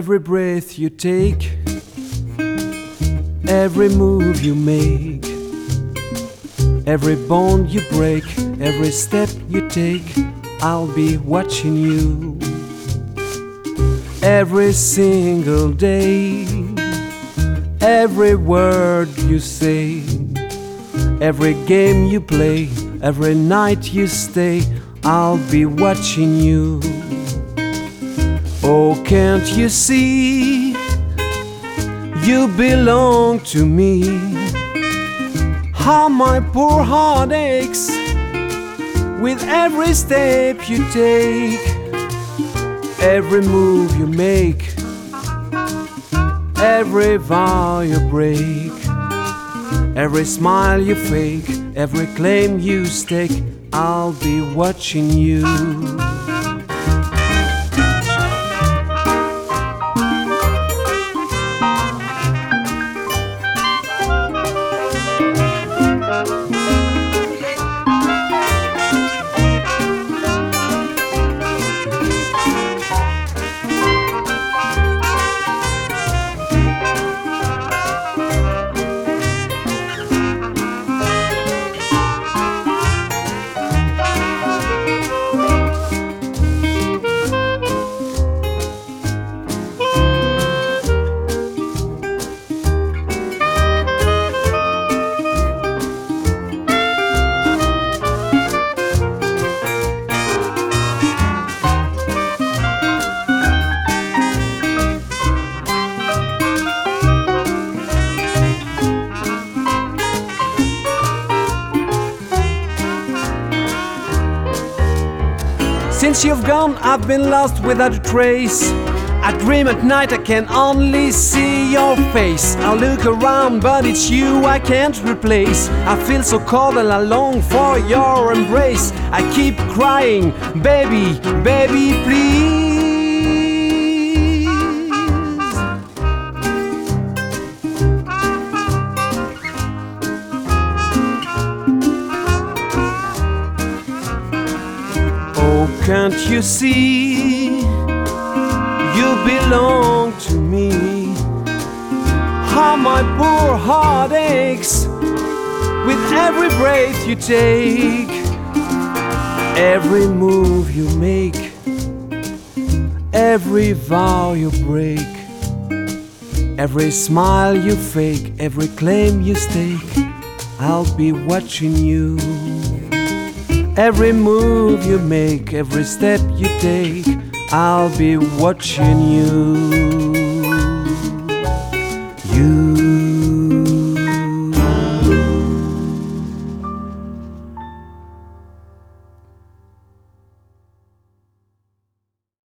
Every breath you take, every move you make, every bond you break, every step you take, I'll be watching you. Every single day, every word you say, every game you play, every night you stay, I'll be watching you. Oh, can't you see, you belong to me? How my poor heart aches with every step you take, every move you make, every vow you break, every smile you fake, every claim you stake, I'll be watching you. Since you've gone, I've been lost without a trace. I dream at night, I can only see your face. I look around, but it's you I can't replace. I feel so cold and I long for your embrace. I keep crying, baby, baby, please. Oh, can't you see, you belong to me? How my poor heart aches with every breath you take, every move you make, every vow you break, every smile you fake, every claim you stake, I'll be watching you. Every move you make, every step you take, I'll be watching you.